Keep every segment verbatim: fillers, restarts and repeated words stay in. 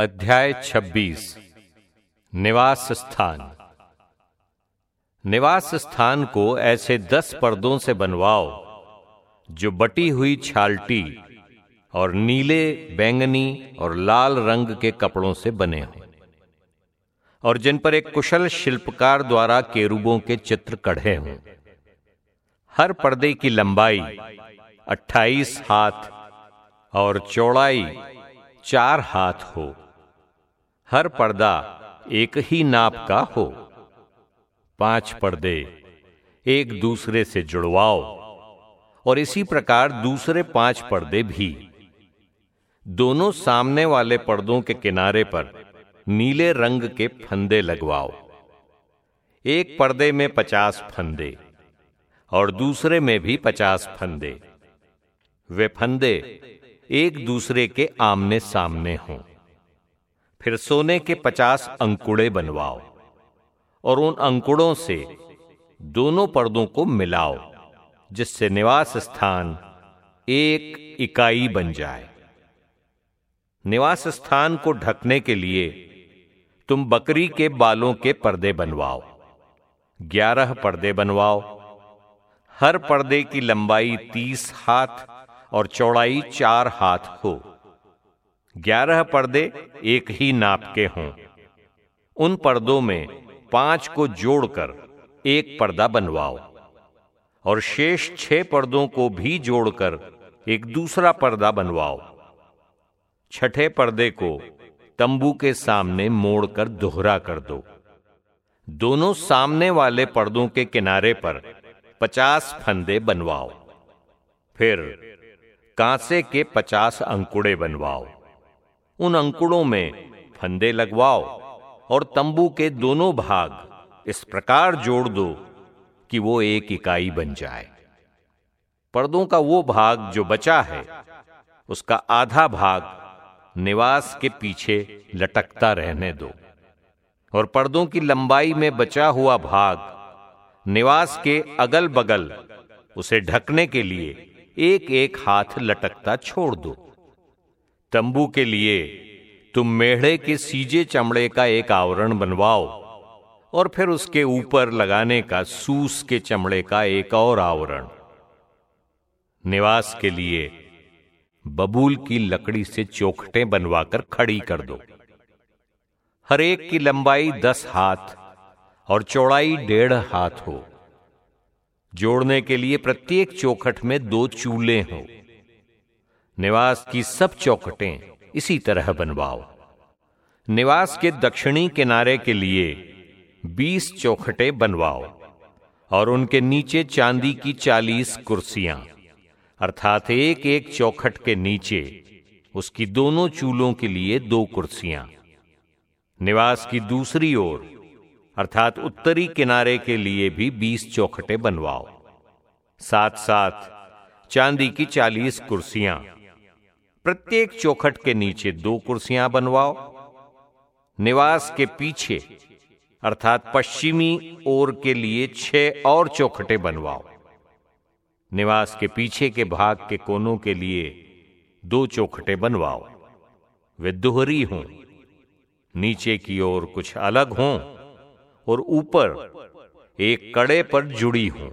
अध्याय छब्बीस। निवास स्थान। निवास स्थान को ऐसे दस पर्दों से बनवाओ जो बटी हुई छालटी और नीले, बैंगनी और लाल रंग के कपड़ों से बने हों और जिन पर एक कुशल शिल्पकार द्वारा केरूबों के चित्र कढ़े हों। हर पर्दे की लंबाई अट्ठाईस हाथ और चौड़ाई चार हाथ हो। हर पर्दा एक ही नाप का हो। पांच पर्दे एक दूसरे से जुड़वाओ और इसी प्रकार दूसरे पांच पर्दे भी। दोनों सामने वाले पर्दों के किनारे पर नीले रंग के फंदे लगवाओ। एक पर्दे में पचास फंदे और दूसरे में भी पचास फंदे। वे फंदे एक दूसरे के आमने सामने हों। फिर सोने के पचास अंकुड़े बनवाओ और उन अंकुड़ों से दोनों पर्दों को मिलाओ, जिससे निवास स्थान एक इकाई बन जाए। निवास स्थान को ढकने के लिए तुम बकरी के बालों के पर्दे बनवाओ। ग्यारह पर्दे बनवाओ। हर पर्दे की लंबाई तीस हाथ और चौड़ाई चार हाथ हो। ग्यारह पर्दे एक ही नाप के हों। उन पर्दों में पांच को जोड़कर एक पर्दा बनवाओ और शेष छह पर्दों को भी जोड़कर एक दूसरा पर्दा बनवाओ। छठे पर्दे को तंबू के सामने मोड़कर दोहरा कर दो। दोनों सामने वाले पर्दों के किनारे पर पचास फंदे बनवाओ। फिर कांसे के पचास अंकुड़े बनवाओ। उन अंकुड़ों में फंदे लगवाओ और तंबू के दोनों भाग इस प्रकार जोड़ दो कि वो एक इकाई बन जाए। पर्दों का वो भाग जो बचा है, उसका आधा भाग निवास के पीछे लटकता रहने दो और पर्दों की लंबाई में बचा हुआ भाग निवास के अगल बगल उसे ढकने के लिए एक एक हाथ लटकता छोड़ दो। तंबू के लिए तुम मेढ़े के सीजे चमड़े का एक आवरण बनवाओ और फिर उसके ऊपर लगाने का सूस के चमड़े का एक और आवरण। निवास के लिए बबूल की लकड़ी से चौखटें बनवाकर खड़ी कर दो। हर एक की लंबाई दस हाथ और चौड़ाई डेढ़ हाथ हो। जोड़ने के लिए प्रत्येक चौखट में दो चूले हों। निवास की सब चौखटें इसी तरह बनवाओ। निवास के दक्षिणी किनारे के लिए बीस चौखटें बनवाओ और उनके नीचे चांदी की चालीस कुर्सियां, अर्थात एक एक चौखट के नीचे उसकी दोनों चूलों के लिए दो कुर्सियां। निवास की दूसरी ओर अर्थात उत्तरी किनारे के लिए भी बीस चौखटें बनवाओ। साथ साथ चांदी की चालीस कुर्सियां, प्रत्येक चौखट के नीचे दो कुर्सियां बनवाओ। निवास के पीछे अर्थात पश्चिमी ओर के लिए छह और चौखटें बनवाओ। निवास के पीछे के भाग के कोनों के लिए दो चौखटें बनवाओ। वे दोहरी हों, नीचे की ओर कुछ अलग हों और ऊपर एक कड़े पर जुड़ी हों।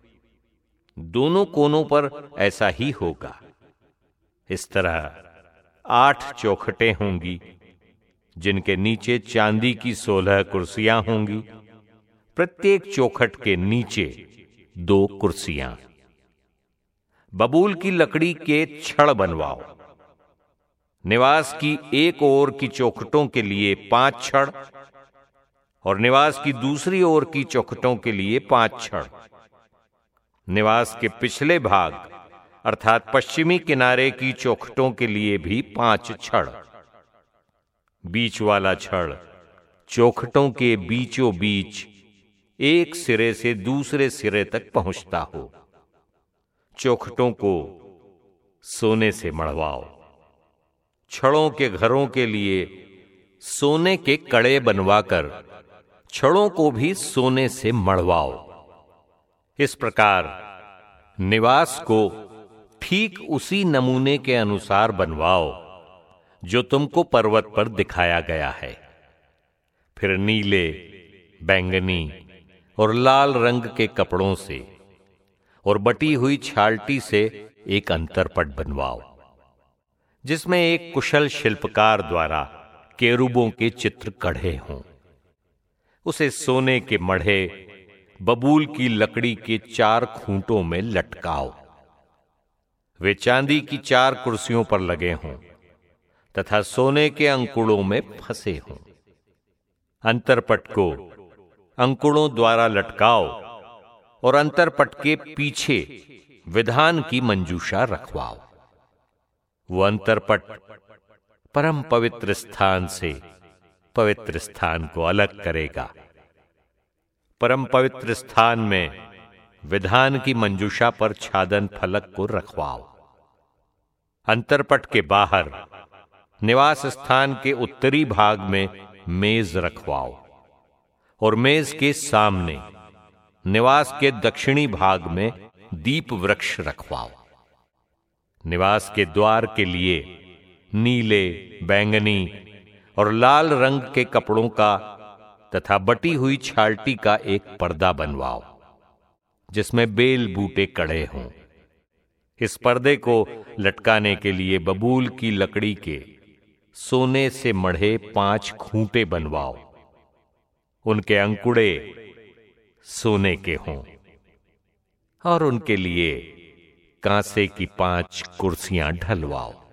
दोनों कोनों पर ऐसा ही होगा। इस तरह आठ चौखटें होंगी, जिनके नीचे चांदी की सोलह कुर्सियां होंगी। प्रत्येक चौखट के नीचे दो कुर्सियां। बबूल की लकड़ी के छड़ बनवाओ। निवास की एक ओर की चौखटों के लिए पांच छड़ और निवास की दूसरी ओर की चौखटों के लिए पांच छड़। निवास के पिछले भाग अर्थात पश्चिमी किनारे की चौखटों के लिए भी पांच छड़। बीच वाला छड़ चौखटों के बीचों बीच एक सिरे से दूसरे सिरे तक पहुंचता हो। चौखटों को सोने से मढ़वाओ। छड़ों के घरों के लिए सोने के कड़े बनवाकर छड़ों को भी सोने से मढ़वाओ। इस प्रकार निवास को ठीक उसी नमूने के अनुसार बनवाओ जो तुमको पर्वत पर दिखाया गया है। फिर नीले, बैंगनी और लाल रंग के कपड़ों से और बटी हुई छालटी से एक अंतरपट बनवाओ, जिसमें एक कुशल शिल्पकार द्वारा केरूबों के चित्र कढ़े हों। उसे सोने के मढ़े बबूल की लकड़ी के चार खूंटों में लटकाओ। वे चांदी की चार कुर्सियों पर लगे हों तथा सोने के अंकुड़ों में फंसे हों। अंतरपट को अंकुड़ों द्वारा लटकाओ और अंतरपट के पीछे विधान की मंजूषा रखवाओ। वो अंतरपट परम पवित्र स्थान से पवित्र स्थान को अलग करेगा। परम पवित्र स्थान में विधान की मंजूषा पर छादन फलक को रखवाओ। अंतरपट के बाहर निवास स्थान के उत्तरी भाग में मेज रखवाओ और मेज के सामने निवास के दक्षिणी भाग में दीप वृक्ष रखवाओ। निवास के द्वार के लिए नीले, बैंगनी और लाल रंग के कपड़ों का तथा बटी हुई छालटी का एक पर्दा बनवाओ, जिसमें बेल बूटे कड़े हों। इस पर्दे को लटकाने के लिए बबूल की लकड़ी के सोने से मढ़े पांच खूंटे बनवाओ। उनके अंकुड़े सोने के हों और उनके लिए कांसे की पांच कुर्सियां ढलवाओ।